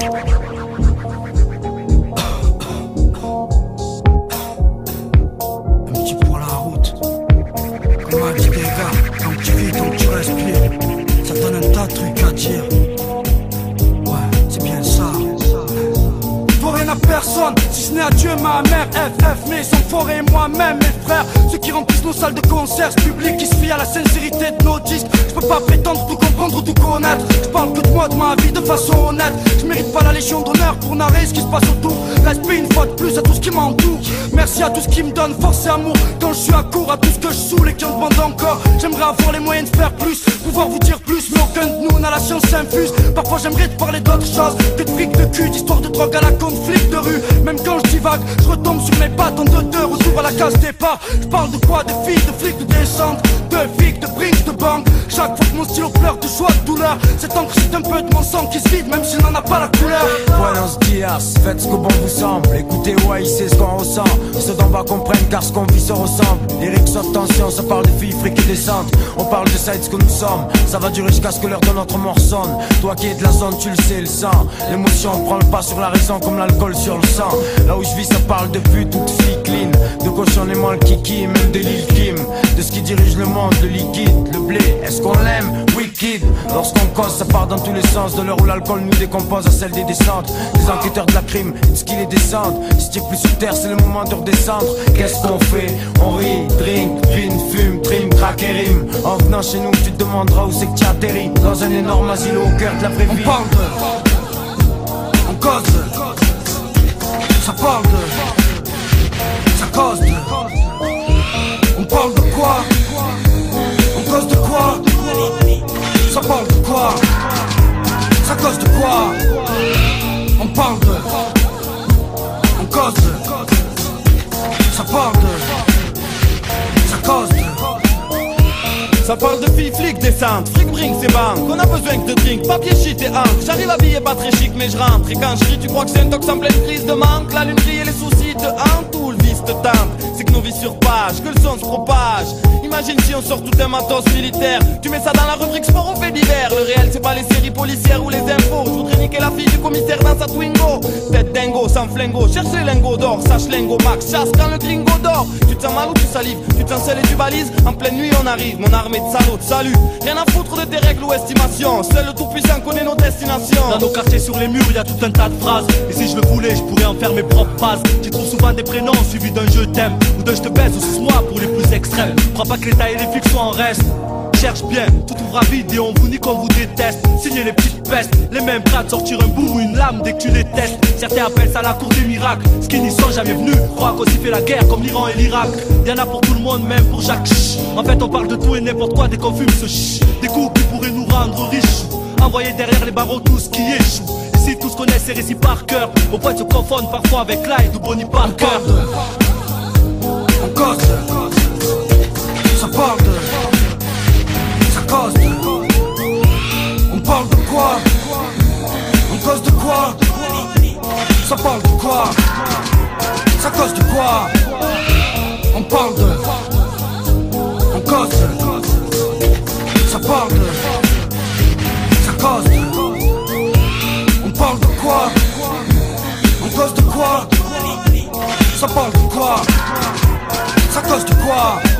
Un petit pour la route. Comme m'a dit des gars, tant que tu vis, tant que tu respires, ça donne un tas de trucs à dire. Ouais, c'est bien ça. Pour rien à personne, si ce n'est à Dieu, ma mère, FF, mais son forêt et moi-même, mes frères. Ceux qui remplissent nos salles de concert, ce public qui se fie à la sincérité de nos disques. Je peux pas prétendre tout comprendre ou tout connaître. Je parle que de moi, de ma vie, de façon honnête. Je mérite pas la légion d'honneur pour narrer ce qui se passe autour. Respect une fois de plus à tout ce qui m'entoure. Merci à tout ce qui me donne force et amour. Quand je suis à court, à tout ce que je saoule et qui en demande encore. J'aimerais avoir les moyens de faire plus, pouvoir vous dire plus, mais aucun de nous n'a la science infuse. Parfois j'aimerais te parler d'autre chose que de fric de cul, d'histoire de drogue à la conflit de rue. Même quand je divague, je retombe sur mes pattes en deux, retour à la case départ. Je parle de quoi? De filles, de flics, de descente, de flics, de brinks, de banque. Chaque fois que mon stylo pleure de joie, de douleur, cette encre c'est un peu de mon sang qui se vide, même s'il n'en a pas la couleur. Buenos dias, faites ce que bon vous semble. Écoutez, ouais, c'est ce qu'on ressent. Ceux d'en bas comprennent car ce qu'on vit se ressemble. Lyrics saute tension, ça parle de filles, fric et descente. On parle de ça et de ce que nous sommes. Ça va durer jusqu'à ce que l'heure de notre mort sonne. Toi qui es de la zone, tu le sais, le sang. L'émotion prend le pas sur la raison comme l'alcool sur le sang. Là où je vis, ça parle de pute, toute fille clean. De cochon et mal kiki, même de Lil Kim. De ce qui dirige le monde, le liquide, le blé. Est-ce qu'on l'aime? Wicked. Lorsqu'on cause, ça part dans tous les sens. De l'heure où l'alcool nous décompose à celle des descentes. Des enquêteurs de la crime, ce qu'ils les descendent. Si t'es plus sur terre, c'est le moment de redescendre. Qu'est-ce qu'on fait? On rit, drink, pine, fume, trim, craque et rime. En venant chez nous, tu te demanderas où c'est que tu atterris. Dans un énorme asile au cœur de la vraie vie. On parle de, on cause de, ça parle de, ça cause de. On parle de quoi? On cause de quoi? Ça parle de quoi? Ça cause de quoi? On parle de, on cause de, ça parle de, ça cause de. Ça parle de filles, flics, descente, fric, bring, c'est banque. On a besoin que de drink, papier, shit et encre. J'arrive habillé pas très chic mais je rentre. Et quand je crie tu crois que c'est un tox en pleine crise de manque. La lune brille et les soucis te hantent ou le vice te tente. C'est que nos vies surpagent, que le son se propage. Imagine si on sort tout un matos militaire. Tu mets ça dans la rubrique sport ou fait divers. Le réel c'est pas les séries policières ou les infos. Je voudrais niquer la fille du commissaire dans sa Twingo. Tête dingo, sans flingo, cherche les lingots d'or. Sache lingo, max, chasse quand le gringo dort. Tu te sens mal ou tu salives, tu te sens seul et tu balises. En pleine nuit on arrive, mon armée de salauds te salue. Rien à foutre de tes règles ou estimations. Seul le tout-puissant connaît nos destinations. Dans nos quartiers sur les murs, y a tout un tas de phrases. Et si je le voulais, je pourrais en faire mes propres phrases. Tu trouves souvent des prénoms suivis d'un je t'aime ou d'un je te baise ou suce-moi pour les plus extrêmes. Crois pas que l'état et les flics soient en reste. Cherche bien, tout ouvre à vide et on vous nique, on vous déteste. Signez les petites pestes, les mêmes prêts à te sortir un bout ou une lame dès que tu les testes. Certains appellent ça la cour des miracles. Ce qui n'y sont jamais venus, croient qu'on s'y fait la guerre comme l'Iran et l'Irak. Y'en a pour tout le monde, même pour Jacques. En fait on parle de tout et n'importe quoi dès qu'on fume ce chut. Des coups qui pourraient nous rendre riches. Envoyer derrière les barreaux tout ce qui échoue. Et si tous connaissent ces récits par cœur, au point de se confondre parfois avec Clyde ou Bonnie Parker. On cause de, ça parle de, ça cause de. On parle de quoi? On cause de quoi? Ça parle de quoi? Ça cause de quoi? On parle de, on cause de, ça parle de, ça cause de. On parle de quoi? On cause de quoi? Ça parle de quoi? Ça cause de quoi?